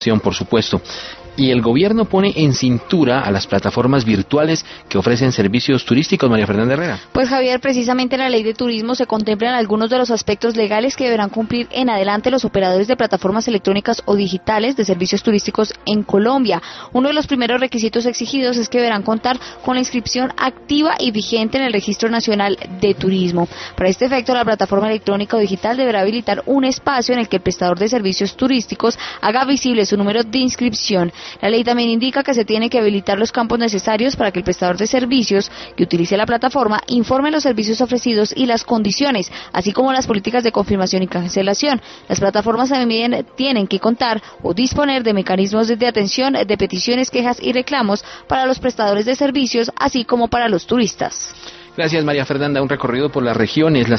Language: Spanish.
por supuesto. Y el gobierno pone en cintura a las plataformas virtuales que ofrecen servicios turísticos, María Fernanda Herrera. Pues Javier, precisamente en la ley de turismo se contemplan algunos de los aspectos legales que deberán cumplir en adelante los operadores de plataformas electrónicas o digitales de servicios turísticos en Colombia. Uno de los primeros requisitos exigidos es que deberán contar con la inscripción activa y vigente en el Registro Nacional de Turismo. Para este efecto, la plataforma electrónica o digital deberá habilitar un espacio en el que el prestador de servicios turísticos haga visible su número de inscripción. La ley también indica que se tienen que habilitar los campos necesarios para que el prestador de servicios que utilice la plataforma informe los servicios ofrecidos y las condiciones, así como las políticas de confirmación y cancelación. Las plataformas también tienen que contar o disponer de mecanismos de atención de peticiones, quejas y reclamos para los prestadores de servicios, así como para los turistas. Gracias, María Fernanda. Un recorrido por las regiones.